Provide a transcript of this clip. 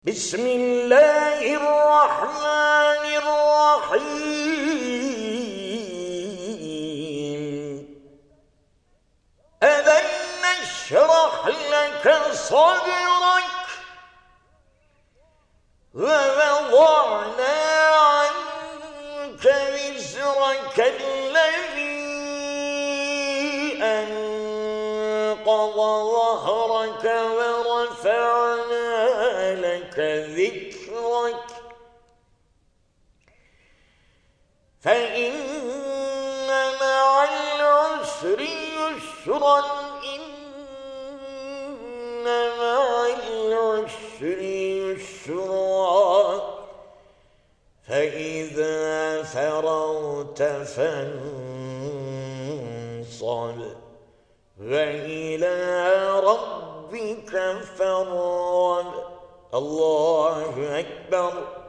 بسم الله الرحمن الرحيم ألم نشرح لك صدرك ووضعنا عنك وزرك الذي أنقض ظهرك ورفعنا لك ذكرك فإن مع العسر يسرا إن مع العسر يسرا فإذا فرغت فانصب وإلى ربك فارغب. الله أكبر.